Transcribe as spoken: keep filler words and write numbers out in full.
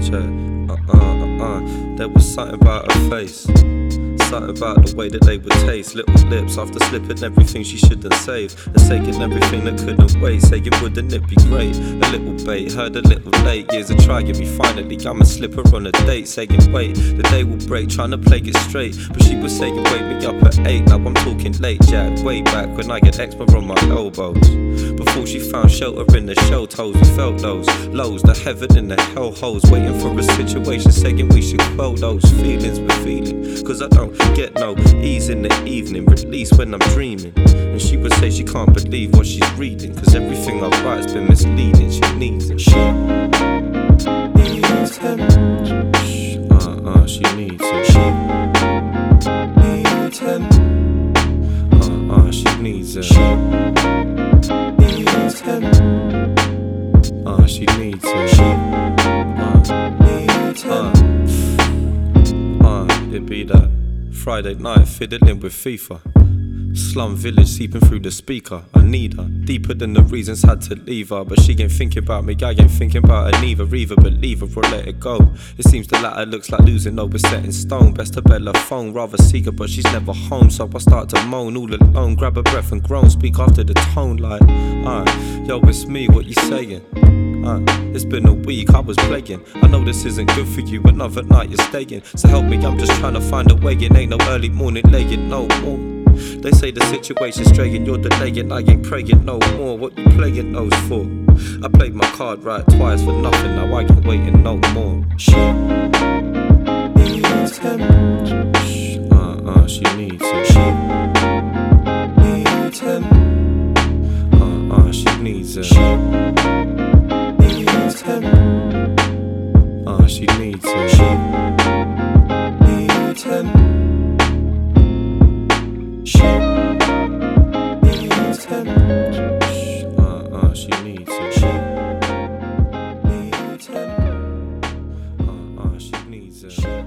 check. Uh uh uh uh. There was something about her face. Something about the way that they would taste. Little lips after slipping everything she shouldn't save, and taking everything that couldn't wait, saying wouldn't it be great? A little bait, heard a little late. Years of trying me, finally I'ma slip her on a date, saying wait, the day will break, trying to play it straight. But she was saying wake me up at eight. Now I'm talking late jack, way back when I get eczema on my elbows. Before she found shelter in the shell toes, we felt those lows, the heaven and the hell holes, waiting for a situation, saying we should quell those feelings we're feeling. Cause I don't get no ease in the evening, release when I'm dreaming. And she would say she can't believe what she's reading, cause everything I write's been misleading. She needs it. She needs him. Uh-uh, she needs it. She needs him. Uh-uh, she needs it. She needs him. Uh, she needs it. She uh, needs him. Uh, uh, it be that Friday night fiddling with FIFA. Slum village seeping through the speaker. I need her, deeper than the reasons had to leave her. But she ain't thinking about me, I ain't thinking about her neither. Either believe her or let it go. It seems the latter looks like losing, no, we're set in stone. Best to bet her phone, rather seek her, but she's never home. So I start to moan all alone, grab a breath and groan. Speak after the tone like, uh, yo, it's me, what you saying? Uh, it's been a week, I was playing. I know this isn't good for you, another night you're staying. So help me, I'm just trying to find a way. It ain't no early morning laying, no more. They say the situation's straying, you're delaying, I ain't praying no more. What you playing those for? I played my card right twice for nothing, now I ain't waiting no more. She needs him. Uh-uh, she needs it. She needs him. Uh-uh, she needs it. She needs him. Uh, she needs it. She needs him. She needs him. Uh-uh, she needs it. She needs him. Uh-uh, she needs it.